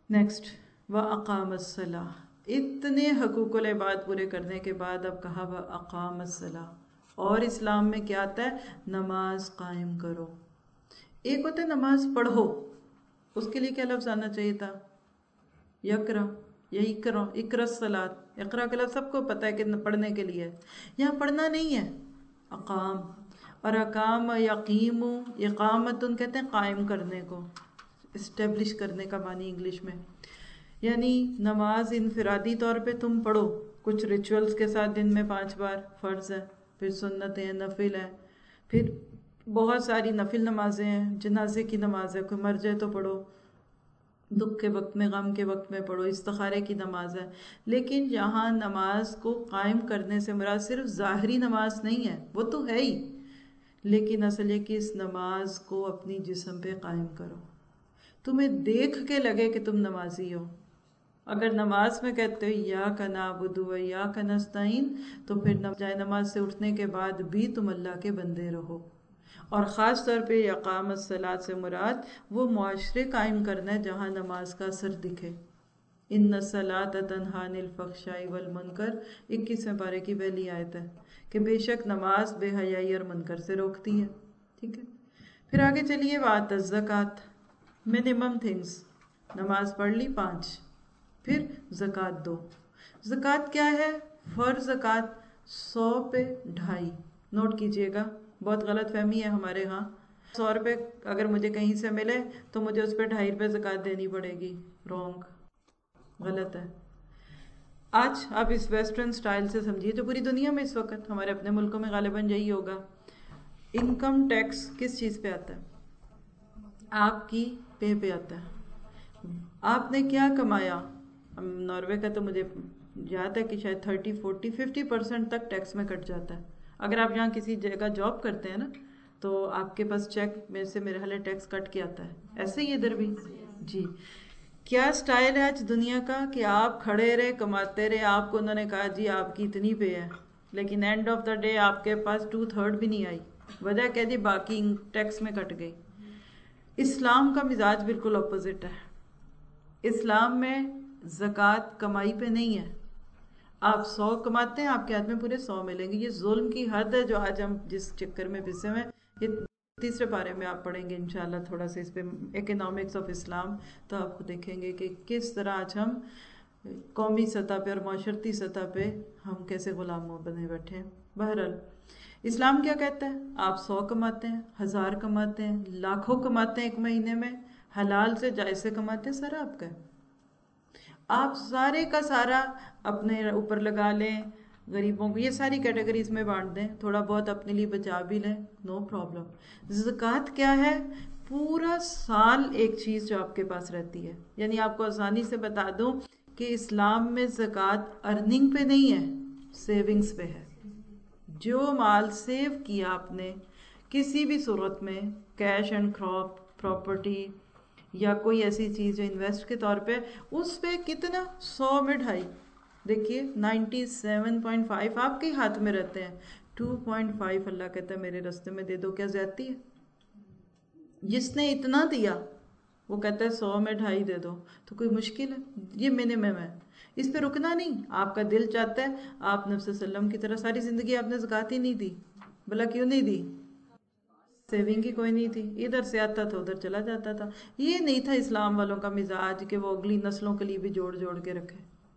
Next, وَأَقَامَ الصَّلَاةَ، اتنے حقوق العباد پورے کرنے کے بعد اب کہا وَأَقَامَ الصَّلَاةَ، اور اسلام میں کیا آتا ہے؟ نماز قائم کرو۔ ایک ہوتا ہے نماز پڑھو، اس کے لیے کیا لفظ آنا چاہیے تھا؟ یقرا یا اقرا، اقرا الصلاۃ، اقرا کا لفظ سب کو پتہ ہے کہ پڑھنے کے لیے ہے، یہاں پڑھنا نہیں ہے، اقام، اور اقام یقیم، اقامتن کہتے ہیں قائم کرنے کو، اسٹیبلش کرنے کا معنی انگلش میں، یعنی نماز انفرادی طور پہ تم پڑھو کچھ ریچولز کے ساتھ، دن میں 5 بار فرض ہے، پھر سنتیں ہیں، نفل ہے، پھر بہت ساری نفل نمازیں ہیں، جنازے کی نماز ہے، کوئی مر جائے تو پڑھو، دکھ کے وقت میں، غم کے وقت میں پڑھو، استخارے کی نماز ہے۔ لیکن یہاں نماز کو قائم کرنے سے مراد صرف ظاہری نماز نہیں ہے، وہ تو ہے ہی، لیکن اصل یہ کہ اس نماز کو اپنی جسم پہ قائم کرو، تمہیں دیکھ کے لگے کہ تم نمازی ہو۔ اگر نماز میں کہتے ہو ایاک نعبد و ایاک نستعین، تو پھر جائے نماز سے اٹھنے کے بعد بھی تم اللہ کے بندے رہو۔ اور خاص طور پہ اقامت الصلاۃ سے مراد وہ معاشرے قائم کرنا ہے جہاں نماز کا اثر دکھے۔ ان الصلاۃ تنہی عن الفحشاء والمنکر، 21ویں پارے کی پہلی آیت ہے کہ بے شک نماز بے حیائی اور منکر سے روکتی ہے، ٹھیک ہے۔ پھر آگے چلیے، وآت الزکوٰۃ، منیمم تھنگس، نماز پڑھ لی 5، پھر زکوٰۃ دو۔ زکوٰۃ کیا ہے؟ فرض زکوٰۃ 100 پہ 2.5، نوٹ کیجئے گا، بہت غلط فہمی ہے ہمارے ہاں، 100 روپے اگر مجھے کہیں سے ملے تو مجھے اس پہ 2.5 روپے زکوٰۃ دینی پڑے گی، رونگ، غلط ہے۔ آج آپ اس ویسٹرن سٹائل سے سمجھیے، جو پوری دنیا میں اس وقت، ہمارے اپنے ملکوں میں غالباً یہی ہوگا، انکم ٹیکس کس چیز پہ آتا ہے؟ آپ کی پہ آتا ہے، آپ نے کیا کمایا۔ ناروے کا تو مجھے یاد ہے کہ شاید 30، 40، 50% تک ٹیکس میں کٹ جاتا ہے۔ اگر آپ یہاں کسی جگہ جاب کرتے ہیں نا، تو آپ کے پاس چیک میں سے میرے حالے ٹیکس کٹ کے آتا ہے، ایسے ہی ادھر بھی۔ جی، کیا سٹائل ہے آج دنیا کا کہ آپ کھڑے رہے، کماتے رہے، آپ کو انہوں نے کہا جی آپ کی اتنی پے ہے، لیکن اینڈ آف دا ڈے آپ کے پاس 2/3 بھی نہیں آئی، وجہ کہہ دی باقی ٹیکس میں کٹ گئی۔ اسلام کا مزاج بالکل اپوزٹ ہے، اسلام میں زکوٰۃ کمائی پہ نہیں ہے، آپ 100 کماتے ہیں، آپ کے ہاتھ میں پورے 100 ملیں گے۔ یہ ظلم کی حد ہے جو آج ہم جس چکر میں پھنسے ہوئے ہیں۔ یہ 3 پارے میں آپ پڑھیں گے انشاءاللہ تھوڑا سا اس پہ، اکنامکس آف اسلام، تو آپ کو دیکھیں گے کہ کس طرح آج ہم قومی سطح پہ اور معاشرتی سطح پہ ہم کیسے غلاموں بنے بیٹھے ہیں۔ بہرحال اسلام کیا کہتا ہے؟ آپ 100 کماتے ہیں، 1000 کماتے ہیں، لاکھوں کماتے ہیں ایک مہینے میں، حلال سے جائز سے کماتے ہیں، سارا آپ کا ہے۔ آپ سارے کا سارا اپنے اوپر لگا لیں، غریبوں کو یہ ساری کیٹیگریز میں بانٹ دیں، تھوڑا بہت اپنے لیے بچا بھی لیں، نو پرابلم۔ زکوٰۃ کیا ہے؟ پورا سال ایک چیز جو آپ کے پاس رہتی ہے، یعنی آپ کو آسانی سے بتا دوں کہ اسلام میں زکوٰۃ ارننگ پہ نہیں ہے، سیونگز پہ ہے۔ جو مال سیو کیا آپ نے کسی بھی صورت میں، کیش اینڈ کراپ، پراپرٹی یا کوئی ایسی چیز جو انویسٹ کے طور پہ، اس پہ کتنا؟ 100 میں 2.5، دیکھیے 97.5 آپ کے ہاتھ میں رہتے ہیں، 2.5 اللہ کہتا ہے میرے راستے میں دے دو، کیا زیادتی ہے؟ جس نے اتنا دیا وہ کہتا ہے 100 میں 2.5 دے دو، تو کوئی مشکل ہے؟ یہ منیمم ہے، اس پہ رکنا نہیں۔ آپ کا دل چاہتا ہے آپ نبی صلی اللہ علیہ وسلم کی طرح ساری زندگی آپ نے زکوٰۃ ہی نہیں دی، بھلا کیوں نہیں دی؟ سیونگ ہی کوئی نہیں تھی، ادھر سے آتا تھا ادھر چلا جاتا تھا۔ یہ نہیں تھا اسلام والوں کا مزاج کہ وہ اگلی نسلوں کے لیے بھی جوڑ جوڑ کے رکھے،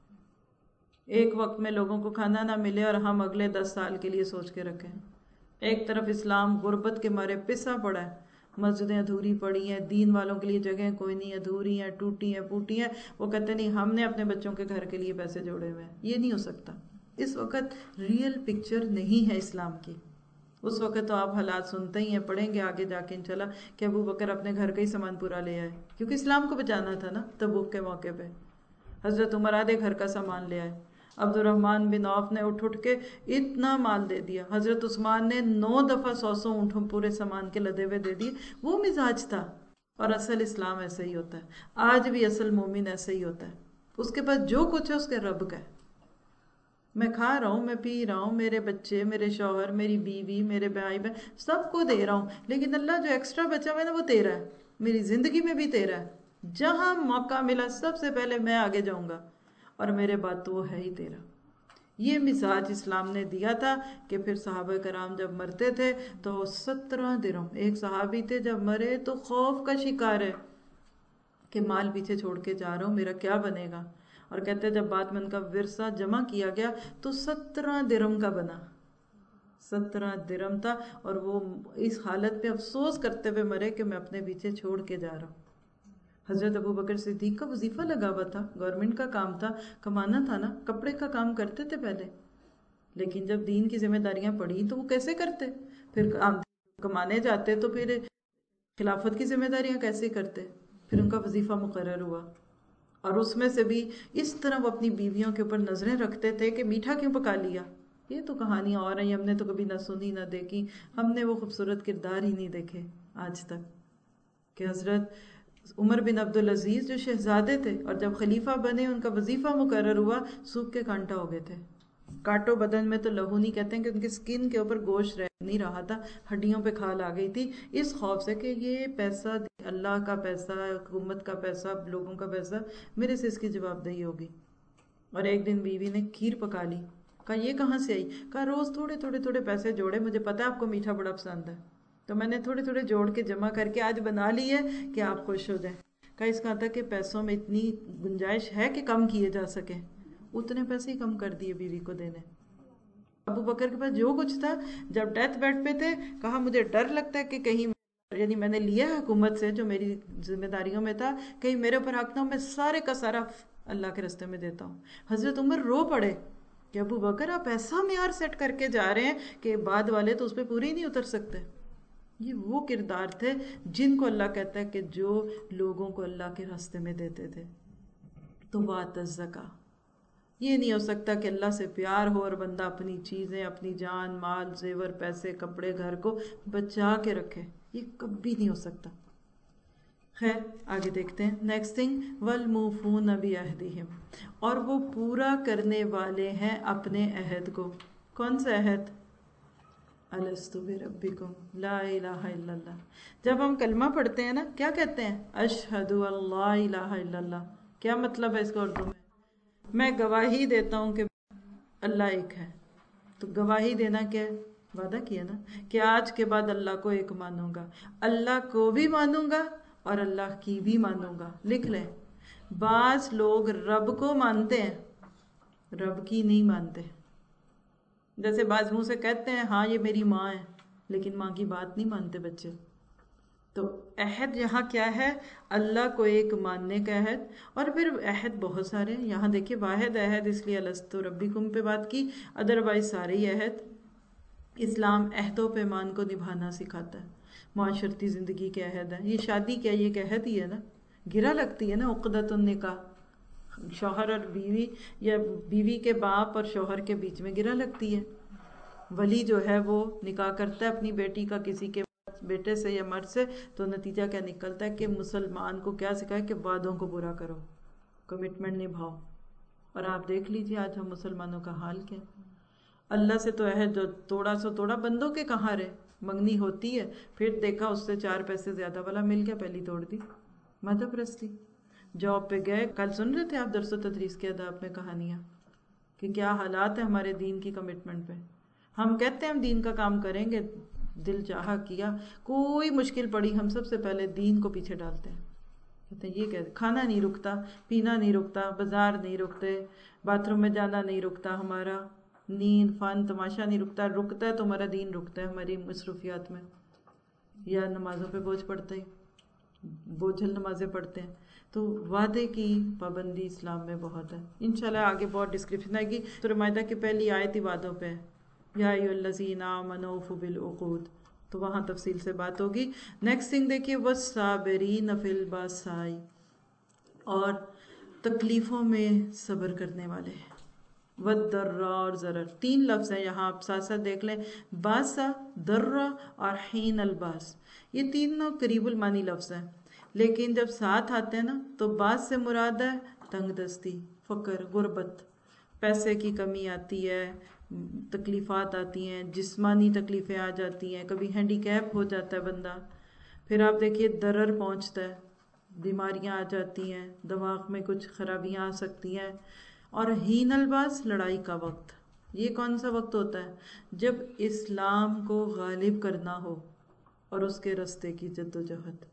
ایک وقت میں لوگوں کو کھانا نہ ملے اور ہم اگلے 10 سال کے لیے سوچ کے رکھیں۔ ایک طرف اسلام غربت کے مارے پسا پڑا ہے، مسجدیں ادھوری پڑی ہیں، دین والوں کے لیے جگہیں کوئی نہیں، ادھوری ہیں، ٹوٹی ہیں، پوٹی ہیں، وہ کہتے نہیں ہم نے اپنے بچوں کے گھر کے لیے پیسے جوڑے ہوئے ہیں۔ یہ نہیں ہو سکتا، اس وقت ریئل پکچر نہیں ہے اسلام کی۔ اس وقت تو آپ حالات سنتے ہی ہیں، پڑھیں گے آگے جا کے انشاءاللہ کہ ابو بکر اپنے گھر کا ہی سامان پورا لے آئے، کیونکہ اسلام کو بچانا تھا نا تبوک کے موقع پہ۔ حضرت عمر آدھے گھر کا سامان لے آئے، عبد الرحمن بن عوف نے اٹھ کے اتنا مال دے دیا، حضرت عثمان نے 9 دفعہ 100 اونٹوں پورے سامان کے لدے ہوئے دے دیے۔ وہ مزاج تھا، اور اصل اسلام ایسے ہی ہوتا ہے، آج بھی اصل مومن ایسے ہی ہوتا ہے، اس کے پاس جو کچھ ہے اس کے رب کا ہے۔ میں کھا رہا ہوں، میں پی رہا ہوں، میرے بچے، میرے شوہر، میری بیوی، میرے بھائی بہن، سب کو دے رہا ہوں، لیکن اللہ جو ایکسٹرا بچا ہوا ہے نا وہ تیرا ہے، میری زندگی میں بھی تیرا ہے، جہاں موقع ملا سب سے پہلے میں آگے جاؤں گا، اور میرے بعد تو وہ ہے ہی تیرا۔ یہ مزاج اسلام نے دیا تھا کہ پھر صحابہ کرام جب مرتے تھے تو 17 درہم، ایک صحابی تھے جب مرے تو خوف کا شکار ہے کہ مال پیچھے چھوڑ کے جا رہا ہوں، میرا کیا بنے گا، اور کہتے ہیں جب بات من کا ورثہ جمع کیا گیا تو 17 درہم کا بنا، 17 درہم تھا، اور وہ اس حالت میں افسوس کرتے ہوئے مرے کہ میں اپنے پیچھے چھوڑ کے جا رہا ہوں۔ حضرت ابو بکر صدیق کا وظیفہ لگا ہوا تھا، گورنمنٹ کا کام تھا، کمانا تھا نا، کپڑے کا کام کرتے تھے پہلے، لیکن جب دین کی ذمہ داریاں پڑی تو وہ کیسے کرتے، پھر کمانے جاتے تو پھر خلافت کی ذمہ داریاں کیسے کرتے، پھر ان کا وظیفہ مقرر ہوا، اور اس میں سے بھی اس طرح وہ اپنی بیویوں کے اوپر نظریں رکھتے تھے کہ میٹھا کیوں پکا لیا۔ یہ تو کہانیاں اور ہیں، ہم نے تو کبھی نہ سنی نہ دیکھی، ہم نے وہ خوبصورت کردار ہی نہیں دیکھے آج تک، کہ حضرت عمر بن عبدالعزیز جو شہزادے تھے اور جب خلیفہ بنے ان کا وظیفہ مقرر ہوا، سوکھ کے کانٹا ہو گئے تھے، کانٹوں بدن میں تو لہو نہیں، کہتے ہیں کہ ان کی سکن کے اوپر گوشت رہ نہیں رہا تھا، ہڈیوں پہ کھال آ گئی تھی، اس خوف سے کہ یہ پیسہ اللہ کا پیسہ، حکومت کا پیسہ، لوگوں کا پیسہ، میرے سے اس کی جواب دہی ہوگی۔ اور ایک دن بیوی نے کھیر پکا لی، کہا یہ کہاں سے آئی، کہا روز تھوڑے تھوڑے تھوڑے پیسے جوڑے، مجھے پتا آپ کو میٹھا بڑا پسند ہے، تو میں نے تھوڑے تھوڑے جوڑ کے جمع کر کے آج بنا لی ہے کہ آپ خوش ہو جائیں۔ کہا اس کا تھا کہ پیسوں میں اتنی گنجائش ہے کہ کم کیے جا سکے، اتنے پیسے ہی کم کر دیے بیوی کو دینے۔ ابو بکر کے پاس جو کچھ تھا، جب ڈیتھ بیڈ پہ تھے، کہا مجھے ڈر لگتا ہے کہ کہیں، یعنی میں نے لیا ہے حکومت سے جو میری ذمہ داریوں میں تھا، کہیں میرے اوپر حق نہ ہو، میں سارے کا سارا اللہ کے راستے میں دیتا ہوں۔ حضرت عمر رو پڑے کہ ابو بکر آپ ایسا معیار سیٹ کر کے جا رہے ہیں کہ بعد والے تو اس پہ پوری نہیں اتر سکتے۔ یہ وہ کردار تھے جن کو اللہ کہتا ہے کہ جو لوگوں کو اللہ کے راستے میں دیتے تھے۔ تو وَآتَ الزَّکَاۃَ، یہ نہیں ہو سکتا کہ اللہ سے پیار ہو اور بندہ اپنی چیزیں، اپنی جان مال زیور پیسے کپڑے گھر کو بچا کے رکھے، یہ کبھی نہیں ہو سکتا۔ خیر آگے دیکھتے ہیں، نیکسٹ تھنگ، وَالْمُوفُونَ بِعَہْدِهِمْ، اور وہ پورا کرنے والے ہیں اپنے عہد کو۔ کون سا عہد؟ الستو بربکم، لا الہ الا اللہ۔ جب ہم کلمہ پڑھتے ہیں نا، کیا کہتے ہیں؟ اشہد اللہ الہ الا اللہ۔ کیا مطلب ہے اس کا اردو میں گواہی دیتا ہوں کہ اللہ ایک ہے۔ تو گواہی دینا کیا ہے؟ وعدہ کیا نا کہ آج کے بعد اللہ کو ایک مانوں گا، اللہ کو بھی مانوں گا اور اللہ کی بھی مانوں گا۔ لکھ لیں، بعض لوگ رب کو مانتے ہیں، رب کی نہیں مانتے۔ جیسے بعض منہ سے کہتے ہیں ہاں یہ میری ماں ہے، لیکن ماں کی بات نہیں مانتے بچے۔ تو عہد یہاں کیا ہے؟ اللہ کو ایک ماننے کا عہد، اور پھر عہد بہت سارے ہیں، یہاں دیکھیے واحد عہد اس لیے الستو ربکم پہ بات کی، ادروائز سارے ہی عہد۔ اسلام عہد و پیمان کو نبھانا سکھاتا ہے، معاشرتی زندگی کے عہد ہیں، یہ شادی کیا یہ ایک عہد ہی ہے نا، گرہ لگتی ہے نا عقدۃ النکاح، شوہر اور بیوی یا بیوی کے باپ اور شوہر کے بیچ میں گرہ لگتی ہے۔ ولی جو ہے وہ نکاح کرتا ہے اپنی بیٹی کا کسی کے بیٹے سے یا مرد سے، تو نتیجہ کیا نکلتا ہے کہ مسلمان کو کیا سکھائے کہ وعدوں کو پورا کرو، کمٹمنٹ نبھاؤ۔ اور آپ دیکھ لیجیے آج ہم مسلمانوں کا حال کیا، اللہ سے تو عہد جو توڑا سو توڑا، بندوں کے کہاں رہے، منگنی ہوتی ہے پھر دیکھا اس سے 4 پیسے زیادہ والا مل گیا، پہلی توڑ دی، مادہ پرستی۔ جاب پہ گئے، کل سن رہے تھے آپ درس و تدریس کے آداب میں کہانیاں کہ کیا حالات ہیں ہمارے دین کی کمٹمنٹ پہ۔ ہم کہتے ہیں ہم دین کا کام کریں گے، دل چاہا کیا، کوئی مشکل پڑی ہم سب سے پہلے دین کو پیچھے ڈالتے ہیں، کہتے ہیں یہ کہتے کھانا نہیں رکتا، پینا نہیں رکتا، بازار نہیں رکتے، باتھ روم میں جانا نہیں رکتا، ہمارا نیند فن تماشا نہیں رکتا، رکتا ہے تو ہمارا دین رکتا ہے ہماری مصروفیات میں، یا نمازوں پہ بوجھ پڑتے ہیں، بوجھل نمازیں پڑھتے ہیں۔ تو وعدے کی پابندی اسلام میں بہت ہے، انشاءاللہ آگے بہت ڈسکرپشن آئے گی۔ تو مائدہ کی پہلی آیت ہی وعدوں پہ ہے، یا ایھا الذین آمنوا اوفوا بالعقود، تو وہاں تفصیل سے بات ہوگی۔ نیکسٹ تھنگ دیکھیے، والصابرین فی البأساء، اور تکلیفوں میں صبر کرنے والے، والضراء، اور ضرر، 3 لفظ ہیں یہاں، آپ ساتھ ساتھ دیکھ لیں، باسا، درہ اور حین الباس، یہ تینوں قریب المانی لفظ ہیں، لیکن جب ساتھ آتے ہیں نا تو باس سے مراد ہے تنگ دستی، فقر، غربت، پیسے کی کمی آتی ہے، تکلیفات آتی ہیں، جسمانی تکلیفیں آ جاتی ہیں، کبھی ہینڈی کیپ ہو جاتا ہے بندہ، پھر آپ دیکھیے ضرر پہنچتا ہے، بیماریاں آ جاتی ہیں، دماغ میں کچھ خرابیاں آ سکتی ہیں. اور حین الباس لڑائی کا وقت، یہ کون سا وقت ہوتا ہے؟ جب اسلام کو غالب کرنا ہو اور اس کے راستے کی جدوجہد.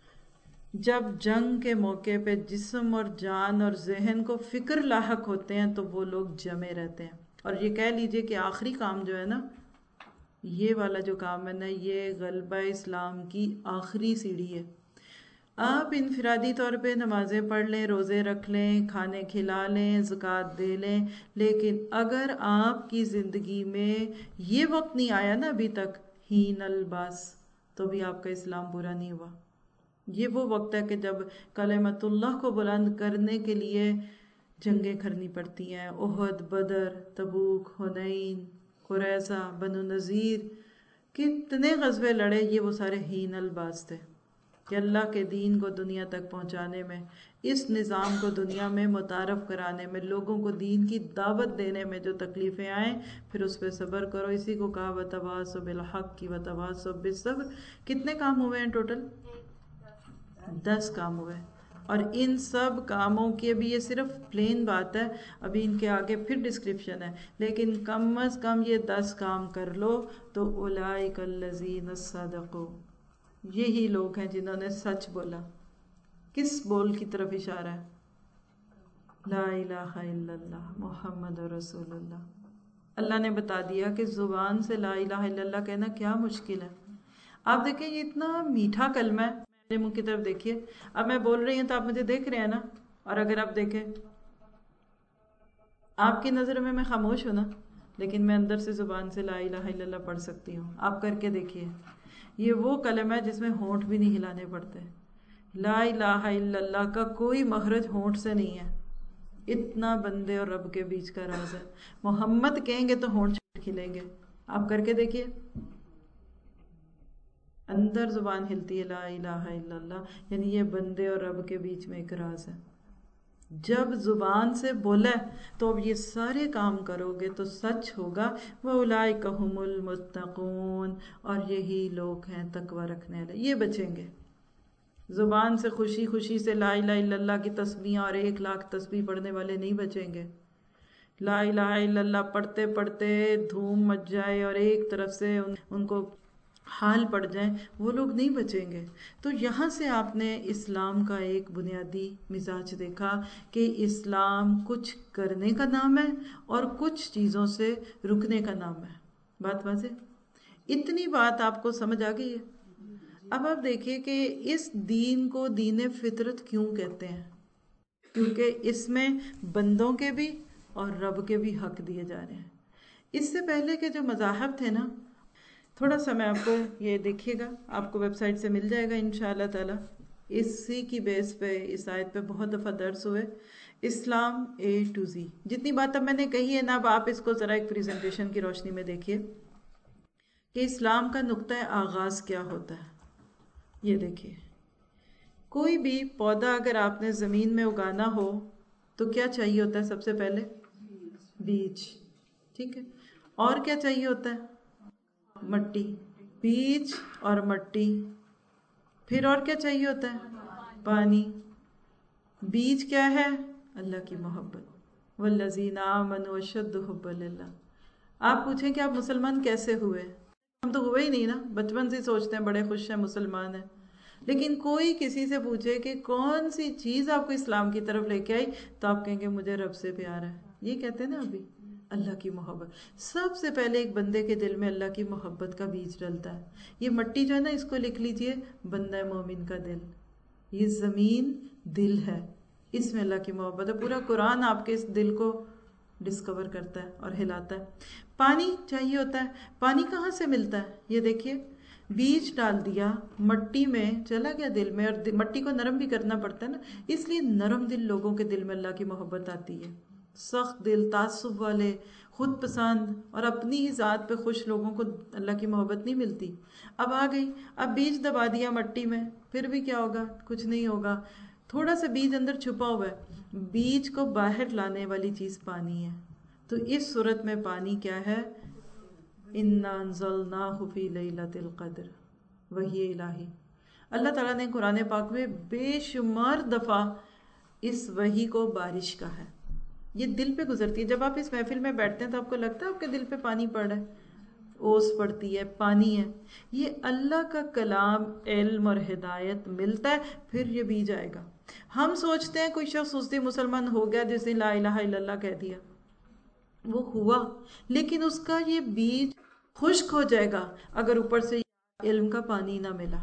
جب جنگ کے موقع پہ جسم اور جان اور ذہن کو فکر لاحق ہوتے ہیں تو وہ لوگ جمے رہتے ہیں. اور یہ کہہ لیجئے کہ آخری کام جو ہے نا، یہ والا جو کام ہے نا، یہ غلبہ اسلام کی آخری سیڑھی ہے. آپ انفرادی طور پہ نمازیں پڑھ لیں، روزے رکھ لیں، کھانے کھلا لیں، زکوٰۃ دے لیں، لیکن اگر آپ کی زندگی میں یہ وقت نہیں آیا نا ابھی تک، ہین الباس، تو بھی آپ کا اسلام پورا نہیں ہوا. یہ وہ وقت ہے کہ جب کلمت اللہ کو بلند کرنے کے لیے جنگیں کرنی پڑتی ہیں. احد، بدر، تبوک، حنین، قریظہ، بنو نذیر، کتنے غزوے لڑے. یہ وہ سارے ہین الباس تھے کہ اللہ کے دین کو دنیا تک پہنچانے میں، اس نظام کو دنیا میں متعارف کرانے میں، لوگوں کو دین کی دعوت دینے میں جو تکلیفیں آئیں، پھر اس پہ صبر کرو. اسی کو کہا وَتَوَاصَوْا بِالْحَقِّ وَتَوَاصَوْا بِالصَّبْرِ. کتنے کام ہوئے ہیں ٹوٹل؟ 10 کام ہوئے. اور ان سب کاموں کی ابھی یہ صرف پلین بات ہے، ابھی ان کے آگے پھر ڈسکرپشن ہے، لیکن کم از کم یہ 10 کام کر لو تو اولئک الذین صدقوا، یہی لوگ ہیں جنہوں نے سچ بولا. کس بول کی طرف اشارہ ہے؟ لا الہ الا اللہ محمد رسول اللہ. اللہ نے بتا دیا کہ زبان سے لا الہ الا اللہ کہنا کیا مشکل ہے. آپ دیکھیں یہ اتنا میٹھا کلمہ ہے. میرے منہ کی طرف دیکھیے، اب میں بول رہی ہوں تو آپ مجھے دیکھ رہے ہیں نا، اور اگر آپ دیکھیں آپ کی نظر میں خاموش ہوں نا، لیکن میں اندر سے زبان سے لا الہ الا اللہ پڑھ سکتی ہوں. آپ کر کے دیکھیے. یہ وہ کلمہ ہے جس میں ہونٹ بھی نہیں ہلانے پڑتے. لا الہ الا اللہ کا کوئی مخرج ہونٹ سے نہیں ہے. اتنا بندے اور رب کے بیچ کا راز ہے. محمد کہیں گے تو ہونٹ کھلیں گے. آپ کر کے دیکھیے، اندر زبان ہلتی ہے لا الہ الا اللہ، یعنی یہ بندے اور رب کے بیچ میں ایک راز ہے. جب زبان سے بولا تو اب یہ سارے کام کرو گے تو سچ ہوگا. وَأُولَئِكَ هُمُ الْمُتَّقُونَ، اور یہی لوگ ہیں تقوی رکھنے والے، یہ بچیں گے. زبان سے خوشی خوشی سے لا الہ الا اللہ کی تسبیح اور 1,00,000 تسبیح پڑھنے والے نہیں بچیں گے. لا الہ الا اللہ پڑھتے پڑھتے دھوم مچ جائے اور ایک طرف سے ان کو حال پڑ جائیں، وہ لوگ نہیں بچیں گے. تو یہاں سے آپ نے اسلام کا ایک بنیادی مزاج دیکھا کہ اسلام کچھ کرنے کا نام ہے اور کچھ چیزوں سے رکنے کا نام ہے. بات واضح؟ اتنی بات آپ کو سمجھ آ گئی ہے؟ اب آپ دیکھیے کہ اس دین کو دین فطرت کیوں کہتے ہیں؟ کیونکہ اس میں بندوں کے بھی اور رب کے بھی حق دیے جا رہے ہیں. اس سے پہلے کے جو مذاہب تھے نا، تھوڑا سا میں آپ کو یہ دیکھیے گا، آپ کو ویب سائٹ سے مل جائے گا انشاءاللہ تعالی. اسی کی بیس پہ اس آیت پہ بہت دفعہ درس ہوئے. اسلام A to Z، جتنی بات اب میں نے کہی ہے نا، اب آپ اس کو ذرا ایک پریزنٹیشن کی روشنی میں دیکھیے کہ اسلام کا نقطہ آغاز کیا ہوتا ہے. یہ دیکھیے، کوئی بھی پودا اگر آپ نے زمین میں اگانا ہو تو کیا چاہیے ہوتا ہے؟ سب سے پہلے بیج، ٹھیک ہے. اور کیا چاہیے ہوتا ہے؟ مٹی. بیج اور مٹی. پھر اور کیا چاہیے ہوتا ہے؟ پانی. بیج کیا ہے؟ اللہ کی محبت. والذین آمنوا اشد حبا للہ. آپ پوچھیں کہ آپ مسلمان کیسے ہوئے؟ ہم تو ہوئے ہی نہیں نا، بچپن سے سوچتے ہیں بڑے خوش ہیں مسلمان ہیں. لیکن کوئی کسی سے پوچھے کہ کون سی چیز آپ کو اسلام کی طرف لے کے آئی، تو آپ کہیں گے مجھے رب سے پیار ہے. یہ کہتے ہیں نا ابھی اللہ کی محبت. سب سے پہلے ایک بندے کے دل میں اللہ کی محبت کا بیج ڈلتا ہے. یہ مٹی جو ہے نا، اس کو لکھ لیجئے، بندہ مومن کا دل. یہ زمین دل ہے، اس میں اللہ کی محبت ہے. پورا قرآن آپ کے اس دل کو ڈسکور کرتا ہے اور ہلاتا ہے. پانی چاہیے ہوتا ہے. پانی کہاں سے ملتا ہے؟ یہ دیکھیے، بیج ڈال دیا مٹی میں، چلا گیا دل میں، اور مٹی کو نرم بھی کرنا پڑتا ہے نا، اس لیے نرم دل لوگوں کے دل میں اللہ کی محبت آتی ہے. سخت دل، تعصب والے، خود پسند اور اپنی ہی ذات پہ خوش لوگوں کو اللہ کی محبت نہیں ملتی. اب آ گئی، اب بیج دبا دیا مٹی میں، پھر بھی کیا ہوگا؟ کچھ نہیں ہوگا. تھوڑا سا بیج اندر چھپا ہوا ہے. بیج کو باہر لانے والی چیز پانی ہے. تو اس صورت میں پانی کیا ہے؟ اِنَّا أَنزَلْنَاهُ فِي لَيْلَةِ الْقَدْرِ، وحی الہی. اللہ تعالیٰ نے قرآن پاک میں بے شمار دفعہ اس وحی کو بارش کا ہے، یہ دل پہ گزرتی ہے. جب آپ اس محفل میں بیٹھتے ہیں تو آپ کو لگتا ہے آپ کے دل پہ پانی پڑ رہا ہے، اوس پڑتی ہے، پانی ہے. یہ اللہ کا کلام، علم اور ہدایت ملتا ہے، پھر یہ بیج آئے گا. ہم سوچتے ہیں کوئی شخص اس دن مسلمان ہو گیا جس نے لا الہ الا اللہ کہہ دیا، وہ ہوا، لیکن اس کا یہ بیج خشک ہو جائے گا اگر اوپر سے علم کا پانی نہ ملا.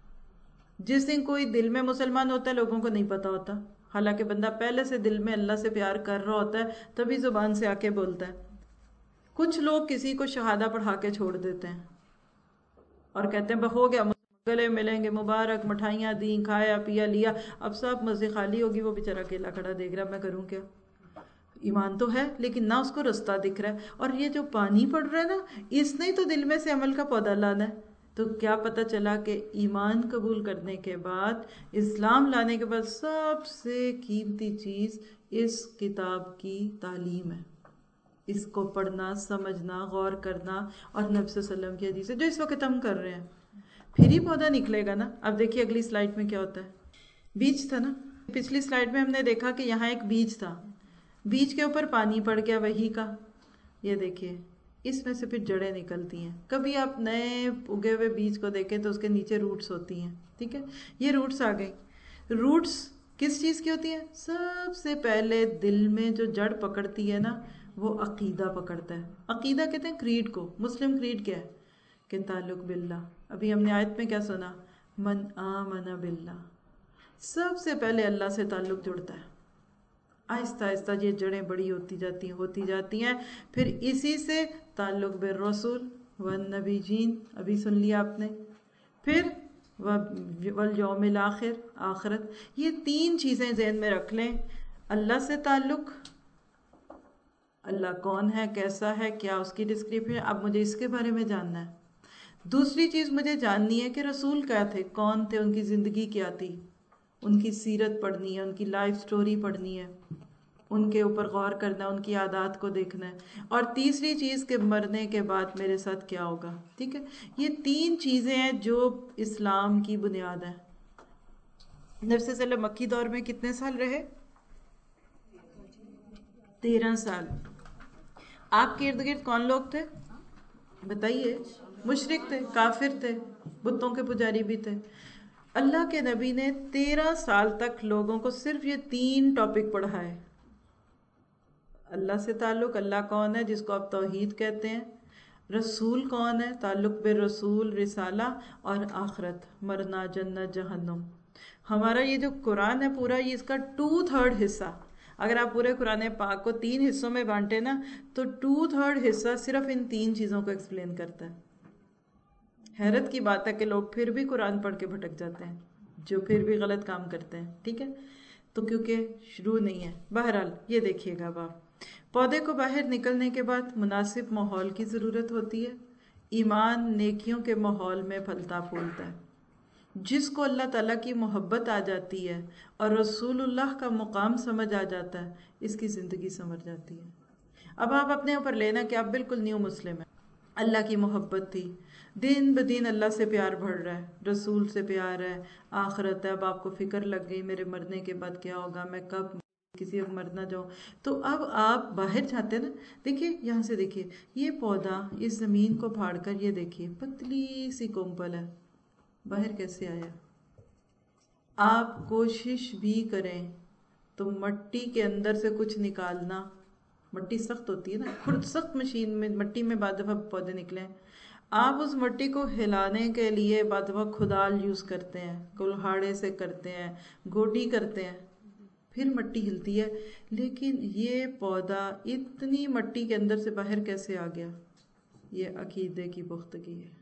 جس دن کوئی دل میں مسلمان ہوتا ہے لوگوں کو نہیں پتا ہوتا، حالانکہ بندہ پہلے سے دل میں اللہ سے پیار کر رہا ہوتا ہے تبھی زبان سے آ کے بولتا ہے. کچھ لوگ کسی کو شہادہ پڑھا کے چھوڑ دیتے ہیں اور کہتے ہیں ہو گیا، گلے ملیں گے، مبارک، مٹھائیاں دیں، کھایا پیا لیا، اب سب مسجد خالی ہوگی، وہ بیچارہ اکیلا کھڑا دیکھ رہا، میں کروں کیا؟ ایمان تو ہے لیکن نہ اس کو رستہ دکھ رہا ہے. اور یہ جو پانی پڑ رہا ہے نا، اس نے تو دل میں سے عمل کا پودا لانا ہے. تو کیا پتہ چلا کہ ایمان قبول کرنے کے بعد، اسلام لانے کے بعد سب سے قیمتی چیز اس کتاب کی تعلیم ہے، اس کو پڑھنا، سمجھنا، غور کرنا، اور نبی صلی اللہ علیہ وسلم کی حدیث ہے جو اس وقت ہم کر رہے ہیں. پھر ہی پودا نکلے گا نا. اب دیکھیے اگلی سلائیڈ میں کیا ہوتا ہے. بیج تھا نا، پچھلی سلائیڈ میں ہم نے دیکھا کہ یہاں ایک بیج تھا، بیج کے اوپر پانی پڑ گیا وحی کا. یہ دیکھیے اس میں سے پھر جڑیں نکلتی ہیں. کبھی آپ نئے اگے ہوئے بیج کو دیکھیں تو اس کے نیچے روٹس ہوتی ہیں، ٹھیک ہے، یہ روٹس آ گئی. روٹس کس چیز کی ہوتی ہیں؟ سب سے پہلے دل میں جو جڑ پکڑتی ہے نا، وہ عقیدہ پکڑتا ہے. عقیدہ کہتے ہیں کریڈ کو. مسلم کریڈ کیا ہے؟ کہ تعلق باللہ. ابھی ہم نے آیت میں کیا سنا؟ من آمن باللہ. سب سے پہلے اللہ سے تعلق جڑتا ہے. آہستہ آہستہ یہ جڑیں بڑی ہوتی جاتی ہیں. پھر اسی سے تعلق بالرسول والنبیین، ابھی سن لیا آپ نے. پھر والیوم الاخر، آخرت. یہ تین چیزیں ذہن میں رکھ لیں. اللہ سے تعلق، اللہ کون ہے، کیسا ہے، کیا اس کی ڈسکرپشن ہے، اب مجھے اس کے بارے میں جاننا ہے. دوسری چیز مجھے جاننی ہے کہ رسول کیا تھے، کون تھے، ان کی زندگی کیا تھی، ان کی سیرت پڑھنی ہے، ان کی لائف سٹوری پڑھنی ہے، ان کے اوپر غور کرنا ہے، ان کی عادات کو دیکھنا ہے. اور تیسری چیز کہ مرنے کے بعد میرے ساتھ کیا ہوگا. ٹھیک ہے، یہ تین چیزیں ہیں جو اسلام کی بنیاد ہیں. نبی صلی اللہ علیہ وسلم مکی دور میں کتنے سال رہے؟ 13 سال. آپ کے ارد گرد کون لوگ تھے بتائیے؟ مشرک تھے، کافر تھے، بتوں کے پجاری بھی تھے. اللہ کے نبی نے 13 سال تک لوگوں کو صرف یہ 3 ٹاپک پڑھائے. اللہ سے تعلق، اللہ کون ہے جس کو آپ توحید کہتے ہیں، رسول کون ہے، تعلق بالرسول، رسالہ، اور آخرت، مرنا، جنت، جہنم. ہمارا یہ جو قرآن ہے پورا، یہ اس کا 2/3 حصہ، اگر آپ پورے قرآن پاک کو 3 حصوں میں بانٹے نا تو 2/3 حصہ صرف ان 3 چیزوں کو ایکسپلین کرتا ہے. حیرت کی بات ہے کہ لوگ پھر بھی قرآن پڑھ کے بھٹک جاتے ہیں، جو پھر بھی غلط کام کرتے ہیں. ٹھیک ہے، تو کیونکہ شروع نہیں ہے. بہرحال یہ دیکھیے گا اب آپ، پودے کو باہر نکلنے کے بعد مناسب ماحول کی ضرورت ہوتی ہے. ایمان نیکیوں کے ماحول میں پھلتا پھولتا ہے. جس کو اللہ تعالیٰ کی محبت آ جاتی ہے اور رسول اللہ کا مقام سمجھ آ جاتا ہے، اس کی زندگی سمجھ جاتی ہے. اب آپ اپنے اوپر لینا کہ آپ بالکل نیو مسلم ہیں. اللہ کی محبت تھی، دن بدن اللہ سے پیار بڑھ رہا ہے، رسول سے پیار ہے، آخرت ہے. اب آپ کو فکر لگ گئی میرے مرنے کے بعد کیا ہوگا، میں کب کسی وقت مر نہ جاؤں. تو اب آپ باہر جاتے ہیں نا، دیکھیے یہاں سے، دیکھیے یہ پودا اس زمین کو پھاڑ کر، یہ دیکھیے پتلی سی کومپل ہے، باہر کیسے آیا؟ آپ کوشش بھی کریں تو مٹی کے اندر سے کچھ نکالنا، مٹی سخت ہوتی ہے نا، خود سخت مشین میں مٹی میں بعد دفعہ پودے نکلیں. آپ اس مٹی کو ہلانے کے لیے بعد دفعہ کھدال یوز کرتے ہیں، کلہاڑے سے کرتے ہیں، گوڈی کرتے ہیں، پھر مٹی ہلتی ہے. لیکن یہ پودا اتنی مٹی کے اندر سے باہر کیسے آ گیا؟ یہ عقیدے کی پختگی ہے.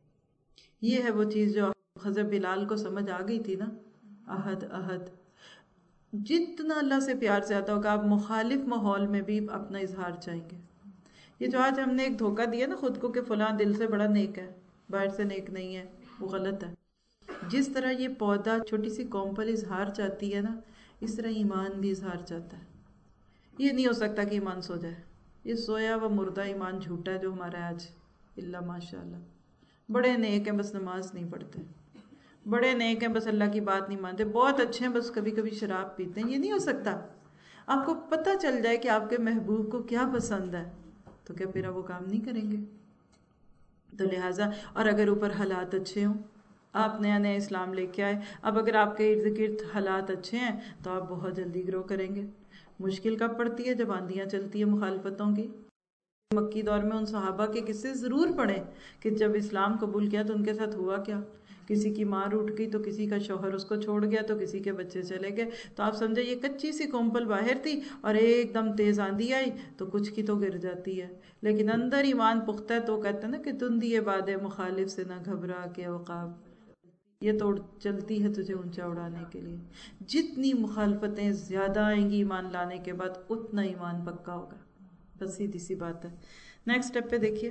یہ ہے وہ چیز جو حضرت بلال کو سمجھ آ گئی تھی نا، احد احد. جتنا اللہ سے پیار سے آتا ہوگا آپ مخالف ماحول میں بھی اپنا اظہار چاہیں گے. یہ جو آج ہم نے ایک دھوکہ دیا نا خود کو کہ فلاں دل سے بڑا نیک ہے، باہر سے نیک نہیں ہے، وہ غلط ہے. جس طرح یہ پودا چھوٹی سی کومپل اظہار چاہتی ہے نا، اس طرح ایمان بھی اظہار چاہتا ہے. یہ نہیں ہو سکتا کہ ایمان سو جائے. یہ سویا و مردہ ایمان جھوٹا ہے جو ہمارا ہے آج. اللہ ماشاء اللہ بڑے نیک ہیں، بس نماز نہیں پڑھتے. بڑے نیک ہیں بس اللہ کی بات نہیں مانتے، بہت اچھے ہیں بس کبھی کبھی شراب پیتے ہیں، یہ نہیں ہو سکتا۔ آپ کو پتہ چل جائے کہ آپ کے محبوب کو کیا پسند ہے تو کیا پھر آپ وہ کام نہیں کریں گے؟ تو لہٰذا، اور اگر اوپر حالات اچھے ہوں، آپ نیا نیا اسلام لے کے آئے، اب اگر آپ کے ارد گرد حالات اچھے ہیں تو آپ بہت جلدی گرو کریں گے۔ مشکل کب پڑتی ہے؟ جب آندیاں چلتی ہیں مخالفتوں کی۔ مکی دور میں ان صحابہ کے قصے ضرور پڑھیں کہ جب اسلام قبول کیا تو ان کے ساتھ ہوا کیا۔ کسی کی ماں روٹھ گئی تو کسی کا شوہر اس کو چھوڑ گیا تو کسی کے بچے چلے گئے، تو آپ سمجھے یہ کچی سی کومپل باہر تھی اور ایک دم تیز آندھی آئی تو کچھ کی تو گر جاتی ہے، لیکن اندر ایمان پختہ ہے تو کہتے ہیں نا کہ تندی باد مخالف سے نہ گھبرا کے عقاب، یہ توڑ چلتی ہے تجھے اونچا اڑانے کے لیے۔ جتنی مخالفتیں زیادہ آئیں گی ایمان لانے کے بعد اتنا ایمان پکا ہوگا، بس سیدھی سی بات ہے۔ نیکسٹ اسٹیپ پہ دیکھیے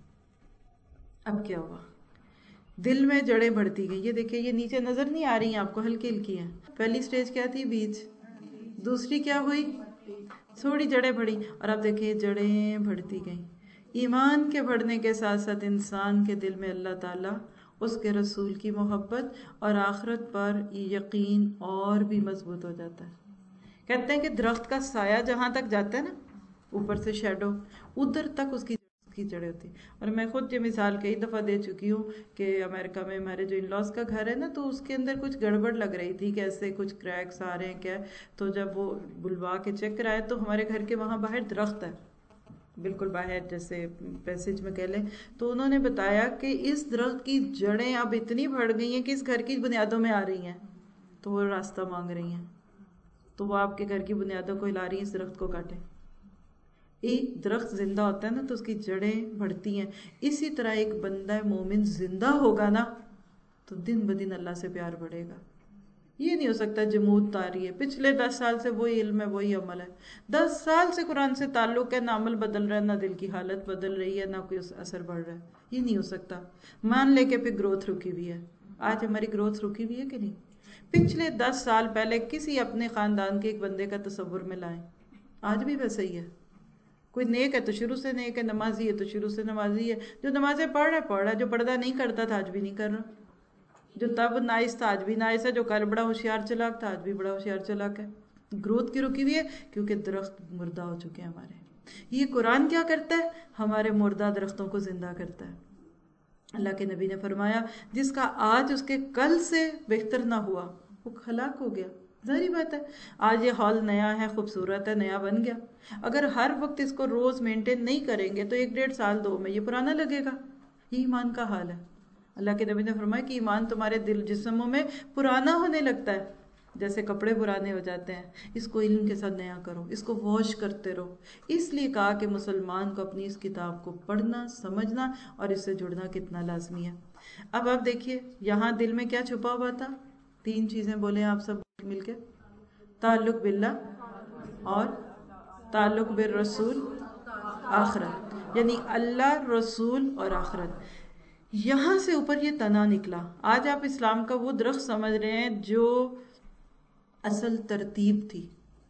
اب کیا ہوا، دل میں جڑیں بڑھتی گئی۔ یہ دیکھیے یہ نیچے نظر نہیں آ رہی ہیں آپ کو، ہلکی ہلکی ہیں۔ پہلی سٹیج کیا تھی؟ بیج۔ دوسری کیا ہوئی؟ تھوڑی جڑیں بڑھی، اور اب دیکھیے جڑیں بڑھتی گئیں۔ ایمان کے بڑھنے کے ساتھ ساتھ انسان کے دل میں اللہ تعالیٰ، اس کے رسول کی محبت اور آخرت پر یقین اور بھی مضبوط ہو جاتا ہے۔ کہتے ہیں کہ درخت کا سایہ جہاں تک جاتا ہے نا، اوپر سے شیڈو، ادھر تک اس کی جڑیں ہوتی ہیں۔ اور میں خود یہ مثال کئی دفعہ دے چکی ہوں کہ امریکہ میں ہمارے جو ان لاز کا گھر ہے نا، تو اس کے اندر کچھ گڑبڑ لگ رہی تھی کہ ایسے کچھ کریکس آ رہے ہیں کیا، تو جب وہ بلوا کے چیک کرائے تو ہمارے گھر کے وہاں باہر درخت ہے، بالکل باہر جیسے پیسج میں کہہ لیں، تو انہوں نے بتایا کہ اس درخت کی جڑیں اب اتنی بڑھ گئی ہیں کہ اس گھر کی بنیادوں میں آ رہی ہیں، تو وہ راستہ مانگ رہی ہیں، تو وہ آپ کے گھر کی بنیادوں کو ہلا رہی ہیں، اس درخت کو کاٹیں۔ ایک درخت زندہ ہوتا ہے نا تو اس کی جڑیں بڑھتی ہیں، اسی طرح ایک بندہ مومن زندہ ہوگا نا تو دن بدن اللہ سے پیار بڑھے گا۔ یہ نہیں ہو سکتا جمود طاری ہے، پچھلے 10 سال سے وہی علم ہے وہی عمل ہے، 10 سال سے قرآن سے تعلق ہے، نہ عمل بدل رہا ہے، نہ دل کی حالت بدل رہی ہے، نہ کوئی اثر بڑھ رہا ہے، یہ نہیں ہو سکتا۔ مان لے کے پھر گروتھ رکی ہوئی ہے۔ آج ہماری گروتھ رکی ہوئی ہے کہ نہیں؟ پچھلے 10 سال پہلے کسی اپنے خاندان کے ایک بندے کا تصور میں لائیں، آج بھی ویسا ہی ہے۔ کوئی نیک ہے تو شروع سے نیک ہے، نمازی ہے تو شروع سے نمازی ہے، جو نمازیں پڑھ رہا ہے، جو پردہ نہیں کرتا تھا آج بھی نہیں کر رہا، جو تب نائس تھا آج بھی نائس ہے، جو کل بڑا ہوشیار چلاک تھا آج بھی بڑا ہوشیار چلاک ہے۔ گروتھ کی رکی ہوئی ہے کیونکہ درخت مردہ ہو چکے ہیں ہمارے۔ یہ قرآن کیا کرتا ہے؟ ہمارے مردہ درختوں کو زندہ کرتا ہے۔ اللہ کے نبی نے فرمایا جس کا آج اس کے کل سے بہتر نہ ہوا وہ ہلاک ہو گیا۔ ظاہری بات ہے، آج یہ ہال نیا ہے، خوبصورت ہے، نیا بن گیا، اگر ہر وقت اس کو روز مینٹین نہیں کریں گے تو 1 1.5 سال 2 میں یہ پرانا لگے گا۔ یہ ایمان کا حال ہے۔ اللہ کے نبی نے فرمایا کہ ایمان تمہارے دل جسموں میں پرانا ہونے لگتا ہے جیسے کپڑے پرانے ہو جاتے ہیں، اس کو علم کے ساتھ نیا کرو، اس کو واش کرتے رہو۔ اس لیے کہا کہ مسلمان کو اپنی اس کتاب کو پڑھنا، سمجھنا اور اس سے جڑنا کتنا لازمی ہے۔ اب آپ دیکھیے یہاں دل میں کیا چھپا ہوا تھا؟ 3 چیزیں بولیں آپ سب مل کے، تعلق باللہ اور تعلق بالرسول، آخرت، یعنی اللہ، رسول اور آخرت۔ یہاں سے اوپر یہ تنا نکلا۔ آج آپ اسلام کا وہ درخت سمجھ رہے ہیں جو اصل ترتیب تھی۔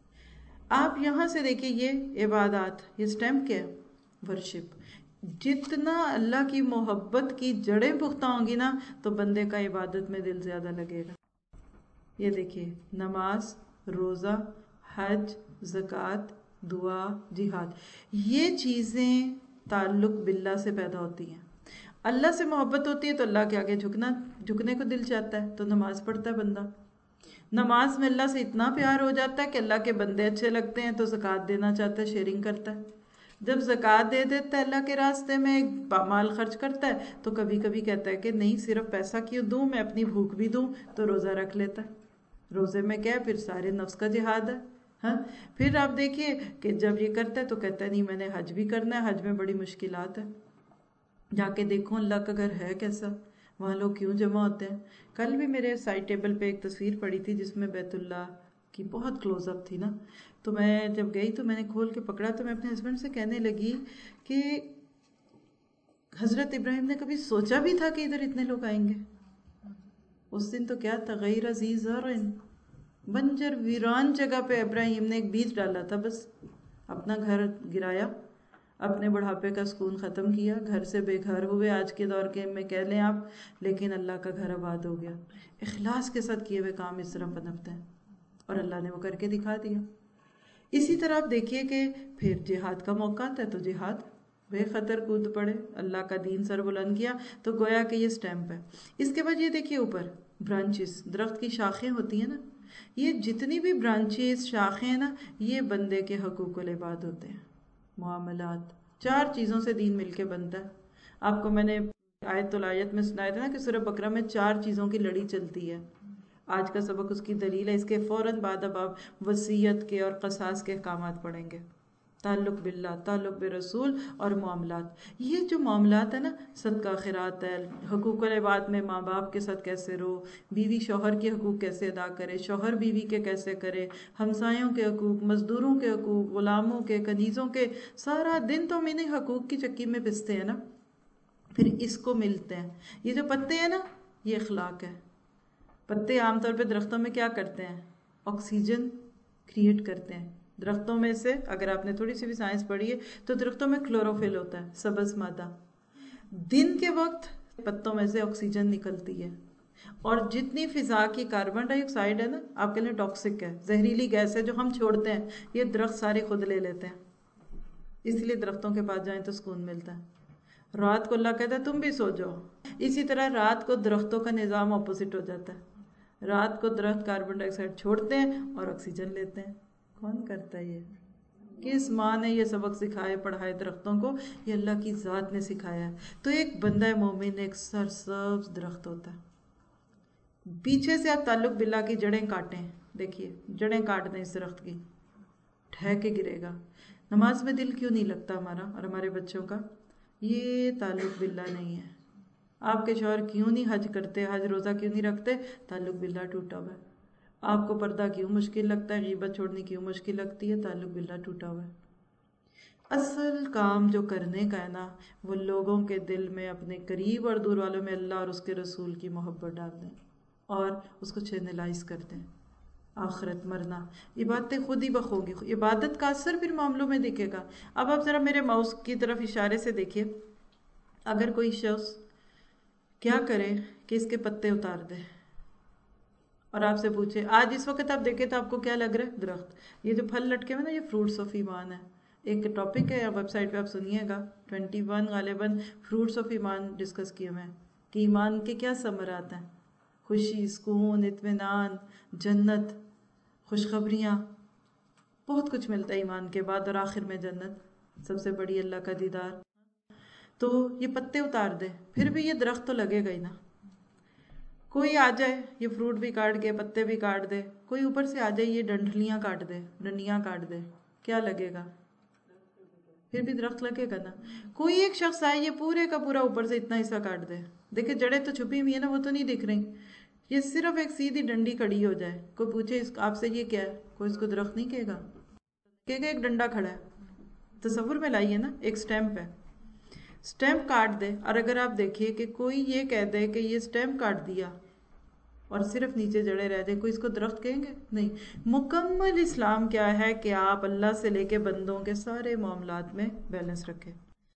آپ یہاں سے دیکھیں یہ عبادات، یہ سٹیمپ کیا ہے؟ ورشپ۔ جتنا اللہ کی محبت کی جڑیں پختہ ہوں گی نا تو بندے کا عبادت میں دل زیادہ لگے گا۔ یہ دیکھیے نماز، روزہ، حج، زکوٰۃ، دعا، جہاد، یہ چیزیں تعلق باللہ سے پیدا ہوتی ہیں۔ اللہ سے محبت ہوتی ہے تو اللہ کے آگے جھکنے کو دل چاہتا ہے تو نماز پڑھتا ہے بندہ۔ نماز میں اللہ سے اتنا پیار ہو جاتا ہے کہ اللہ کے بندے اچھے لگتے ہیں تو زکوٰۃ دینا چاہتا ہے، شیئرنگ کرتا ہے۔ جب زکوٰۃ دے دیتا ہے اللہ کے راستے میں، مال خرچ کرتا ہے تو کبھی کبھی کہتا ہے کہ نہیں صرف پیسہ کیوں دوں، میں اپنی بھوک بھی دوں، تو روزہ رکھ لیتا ہے۔ روزے میں کیا ہے؟ پھر سارے نفس کا جہاد ہے۔ ہاں، پھر آپ دیکھیے کہ جب یہ کرتا ہے تو کہتا ہے نہیں میں نے حج بھی کرنا ہے، حج میں بڑی مشکلات ہے، جا کے دیکھو اللہ کا گھر ہے کیسا، وہاں لوگ کیوں جمع ہوتے ہیں۔ کل بھی میرے سائڈ ٹیبل پہ ایک تصویر پڑی تھی جس میں بیت اللہ کی بہت کلوز اپ تھی نا، تو میں جب گئی تو میں نے کھول کے پکڑا تو میں اپنے ہسبینڈ سے کہنے لگی کہ حضرت ابراہیم نے کبھی سوچا بھی تھا کہ ادھر اتنے لوگ آئیں گے؟ اس دن تو کیا تھا، غیر ذی زرع، بنجر ویران جگہ پہ ابراہیم نے ایک بیج ڈالا تھا، بس اپنا گھر گرایا، اپنے بڑھاپے کا سکون ختم کیا، گھر سے بے گھر ہوئے، آج کے دور کے میں کہہ لیں آپ، لیکن اللہ کا گھر آباد ہو گیا۔ اخلاص کے ساتھ کیے ہوئے کام اس طرح پنپتے ہیں، اور اللہ نے وہ کر کے دکھا دیا۔ اسی طرح آپ دیکھیے کہ پھر جہاد کا موقع آتا ہے تو جہاد بے خطر کود پڑے، اللہ کا دین سر بلند کیا، تو گویا کہ یہ سٹیمپ ہے۔ اس کے بعد یہ دیکھیے اوپر برانچز، درخت کی شاخیں ہوتی ہیں نا، یہ جتنی بھی برانچز شاخیں ہیں نا، یہ بندے کے حقوق العباد ہوتے ہیں، معاملات، 4 چیزوں سے دین مل کے بنتا ہے۔ آپ کو میں نے آیت الآیت میں سنایا تھا نا کہ سورہ بقرہ میں 4 چیزوں کی لڑی چلتی ہے۔ آج کا سبق اس کی دلیل ہے، اس کے فوراً بعد اب آپ وصیت کے اور قصاص کے احکامات پڑھیں گے۔ تعلق باللہ، تعلق برسول اور معاملات، یہ جو معاملات ہیں نا، صدقہ خیرات ہے، حقوق العباد میں ماں باپ کے ساتھ کیسے رہو، بیوی شوہر کے حقوق کیسے ادا کرے، شوہر بیوی کے کیسے کرے، ہمسایوں کے حقوق، مزدوروں کے حقوق، غلاموں کے، کنیزوں کے، سارا دن تو ہم انہیں حقوق کی چکی میں پستے ہیں نا، پھر اس کو ملتے ہیں۔ یہ جو پتے ہیں نا، یہ اخلاق ہے۔ پتے عام طور پہ درختوں میں کیا کرتے ہیں؟ آکسیجن کریٹ کرتے ہیں۔ درختوں میں سے اگر آپ نے تھوڑی سی بھی سائنس پڑھی ہے تو درختوں میں کلوروفل ہوتا ہے، سبز مادہ۔ دن کے وقت پتوں میں سے آکسیجن نکلتی ہے، اور جتنی فضا کی کاربن ڈائی آکسائڈ ہے نا، آپ کے لیے ٹاکسک ہے، زہریلی گیس ہے جو ہم چھوڑتے ہیں، یہ درخت سارے خود لے لیتے ہیں۔ اس لیے درختوں کے پاس جائیں تو سکون ملتا ہے۔ رات کو اللہ کہتا ہے تم بھی سو جاؤ، اسی طرح رات کو درختوں کا نظام اپوزٹ ہو جاتا ہے۔ رات کو درخت کاربن ڈائی آکسائڈ چھوڑتے ہیں اور آکسیجن لیتے ہیں۔ کون کرتا ہے یہ؟ کس ماں نے یہ سبق سکھائے پڑھائے درختوں کو؟ یہ اللہ کی ذات نے سکھایا ہے۔ تو ایک بندہ مومن ایک سرسبز درخت ہوتا ہے، پیچھے سے آپ تعلق باللہ کی جڑیں کاٹیں، دیکھیے جڑیں کاٹ دیں اس درخت کی، ڈھہ کے گرے گا۔ نماز میں دل کیوں نہیں لگتا ہمارا اور ہمارے بچوں کا؟ یہ تعلق باللہ نہیں ہے۔ آپ کے شوہر کیوں نہیں حج کرتے، حج روزہ کیوں نہیں رکھتے؟ تعلق باللہ ٹوٹا ہوا ہے۔ آپ کو پردہ کیوں مشکل لگتا ہے، غیبت چھوڑنی کیوں مشکل لگتی ہے؟ تعلق باللہ ٹوٹا ہوا ہے۔ اصل کام جو کرنے کا ہے نا، وہ لوگوں کے دل میں، اپنے قریب اور دور والوں میں اللہ اور اس کے رسول کی محبت ڈال دیں اور اس کو چینلائز کر دیں۔ آخرت، مرنا، عبادتیں خود ہی بخ ہوگی، عبادت کا اثر پھر معاملوں میں دکھے گا۔ اب آپ ذرا میرے ماؤس کی طرف اشارے سے دیکھیے، اگر کوئی شخص کیا کرے کہ اس کے پتے اتار دے اور آپ سے پوچھے، آج اس وقت آپ دیکھیں تو آپ کو کیا لگ رہا ہے؟ درخت۔ یہ جو پھل لٹکے ہوئے نا، یہ فروٹس آف ایمان ہے۔ ایک ٹاپک ہے ویب سائٹ پہ، آپ سنیے گا، 21 غالباً فروٹس آف ایمان ڈسکس کیے ہوئے ہیں کہ ایمان کے کیا ثمرات ہیں، خوشی، سکون، اطمینان، جنت، خوشخبریاں، بہت کچھ ملتا ہے ایمان کے بعد، اور آخر میں جنت، سب سے بڑی اللہ کا دیدار۔ تو یہ پتے اتار دے، پھر بھی یہ درخت تو لگے گا ہی نا۔ کوئی آ جائے یہ فروٹ بھی کاٹ کے، پتے بھی کاٹ دے، کوئی اوپر سے آ جائے یہ ڈنڈلیاں کاٹ دے، ڈنڈیاں کاٹ دے، کیا لگے گا؟ پھر بھی درخت لگے گا نا۔ کوئی ایک شخص آئے یہ پورے کا پورا اوپر سے اتنا حصہ کاٹ دے، دیکھیں جڑیں تو چھپی ہوئی ہیں نا، وہ تو نہیں دکھ رہی، یہ صرف ایک سیدھی ڈنڈی کھڑی ہو جائے، کوئی پوچھے آپ سے یہ کیا ہے، کوئی اس کو درخت نہیں کہے گا، کہے گا ایک ڈنڈا کھڑا ہے۔ تصور میں لائیے نا، ایک سٹیمپ ہے، سٹیمپ کاٹ دے، اور اگر آپ دیکھیے کہ کوئی یہ کہہ دے کہ یہ سٹیمپ کاٹ دیا اور صرف نیچے جڑے رہ جائیں، کوئی اس کو درخت کہیں گے؟ نہیں۔ مکمل اسلام کیا ہے کہ آپ اللہ سے لے کے بندوں کے سارے معاملات میں بیلنس رکھیں۔